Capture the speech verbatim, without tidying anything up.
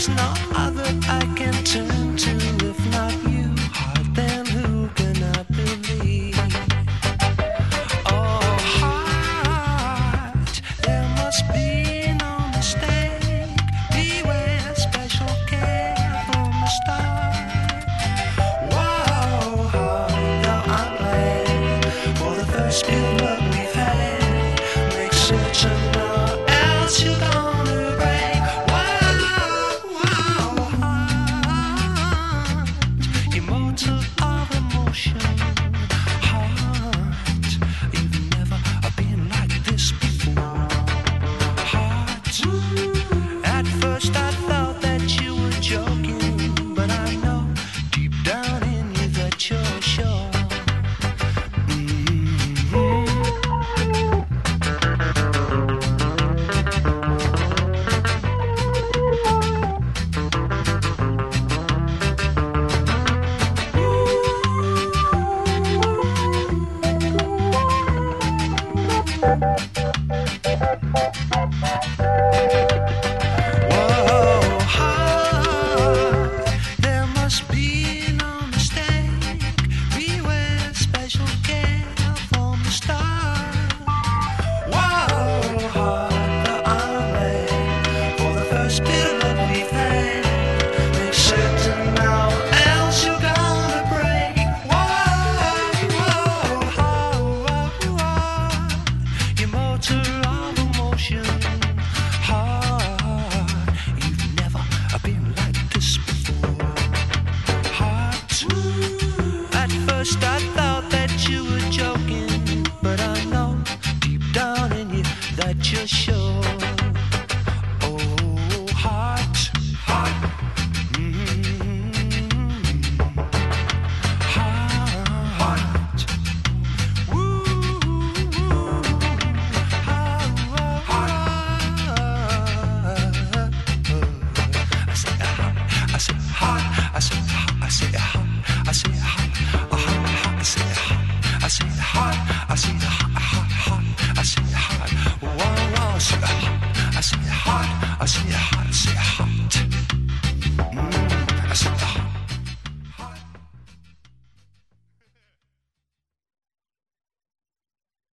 no other I can turn to if not you. Heart, then who can I believe? Oh, heart, there must be no mistake. Beware, special care from the start. Whoa, heart, thou art glad for the first bit of love we've had. Make certain now, else you're gonna break. Whoa, whoa, heart, immortal of emotion. Heart, you've never been like this before. Heart, at first I thought that you were joking, but I know deep down in you that you're sure. Whoa, heart, there must be no mistake. Beware, special care from the start. Whoa, heart, the army for the first bit of love we've had. Make certain now, else you're gonna break. Whoa, whoa, whoa, whoa, immortal of emotion. Heart, you've never been like this before. Heart, at first I thought that you were joking, but I know deep down in you that you're sure.